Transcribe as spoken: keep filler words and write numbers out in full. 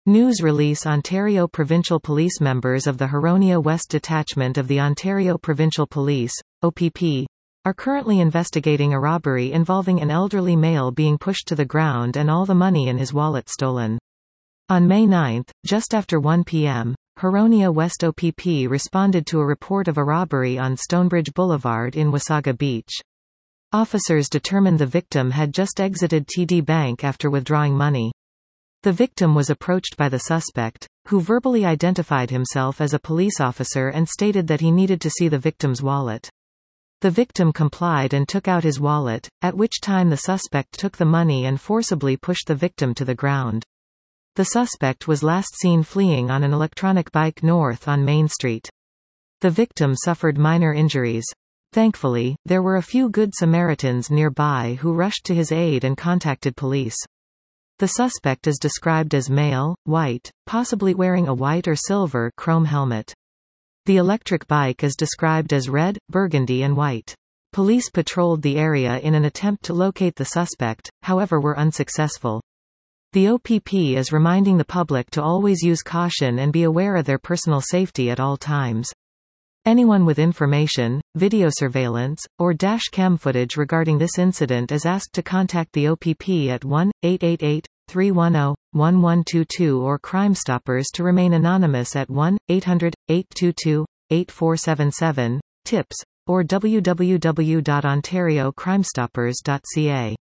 News release Ontario Provincial Police Members of the Huronia West Detachment of the Ontario Provincial Police, O P P, are currently investigating a robbery involving an elderly male being pushed to the ground and all the money in his wallet stolen. On May ninth, just after one p m, Huronia West O P P responded to a report of a robbery on Stonebridge Boulevard in Wasaga Beach. Officers determined the victim had just exited T D Bank after withdrawing money. The victim was approached by the suspect, who verbally identified himself as a police officer and stated that he needed to see the victim's wallet. The victim complied and took out his wallet, at which time the suspect took the money and forcibly pushed the victim to the ground. The suspect was last seen fleeing on an electronic bike north on Main Street. The victim suffered minor injuries. Thankfully, there were a few good Samaritans nearby who rushed to his aid and contacted police. The suspect is described as male, white, possibly wearing a white or silver chrome helmet. The electric bike is described as red, burgundy and white. Police patrolled the area in an attempt to locate the suspect, however were unsuccessful. The O P P is reminding the public to always use caution and be aware of their personal safety at all times. Anyone with information, video surveillance, or dash cam footage regarding this incident is asked to contact the O P P at one eight eight eight, three one zero, one one two two or Crime Stoppers to remain anonymous at one eight hundred, eight two two, eight four seven seven, tips, or w w w dot ontario crime stoppers dot c a.